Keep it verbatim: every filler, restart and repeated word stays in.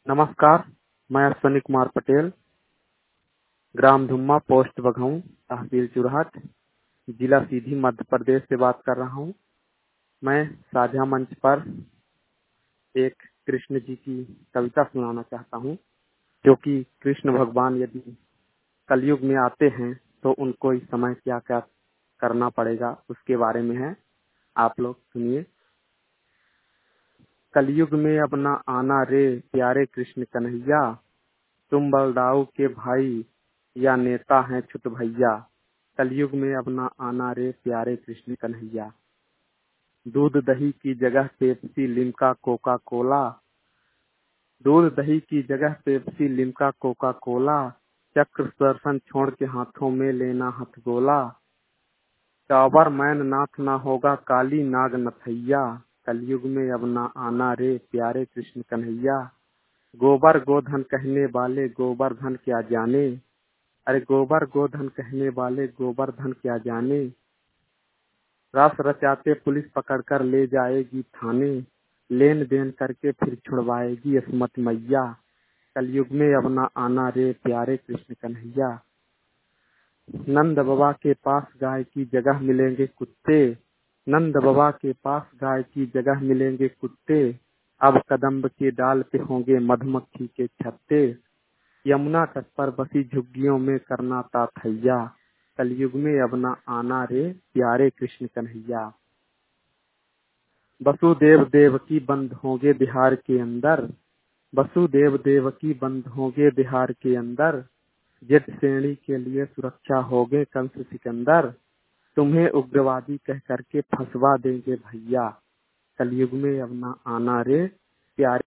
नमस्कार, मैं अश्विनी कुमार पटेल, ग्राम धुम्मा, पोस्ट बघाऊ, तहसील चुरहट, जिला सीधी, मध्य प्रदेश से बात कर रहा हूँ। मैं साझा मंच पर एक कृष्ण जी की कविता सुनाना चाहता हूँ, क्योंकि कृष्ण भगवान यदि कलयुग में आते हैं तो उनको इस समय क्या क्या करना पड़ेगा उसके बारे में है। आप लोग सुनिए। कलयुग में अपना आना रे प्यारे कृष्ण कन्हैया, तुम बलदाऊ के भाई या नेता हैं छुट भैया। कलयुग में अपना आना रे प्यारे कृष्ण कन्हैया। दूध दही की जगह पेप्सी लिम्का कोका कोला, दूध दही की जगह पेप्सी लिम्का कोका कोला। चक्र सुदर्शन छोड़ के हाथों में लेना हथगोला। टावर मैन नाथ ना होगा काली नाग नथैया। कलयुग में अपना आना रे प्यारे कृष्ण कन्हैया। गोबर गोधन कहने वाले गोवर्धन क्या जाने, अरे गोबर गोधन कहने वाले गोवर्धन क्या जाने। रस रचाते पुलिस पकड़कर ले जाएगी थाने, लेन देन करके फिर छुड़वाएगी अस्मत मैया। कलयुग में अपना आना रे प्यारे कृष्ण कन्हैया। नंद बाबा के पास गाय की जगह मिलेंगे कुत्ते, नंद बाबा के पास गाय की जगह मिलेंगे कुत्ते। अब कदम्ब के डाल पे होंगे मधुमक्खी के छत्ते। यमुना तट पर बसी झुग्गियों में करना था थैया। कलयुग में अपना आना रे प्यारे कृष्ण कन्हैया। वसुदेव देवकी बंद होंगे बिहार के अंदर, वसुदेव देवकी बंद होंगे बिहार के अंदर। जेठ श्रेणी के लिए सुरक्षा होगे कंस सिकंदर, तुम्हें उग्रवादी कह करके फंसवा देंगे भैया। कलयुग में अपना आना रे प्यारे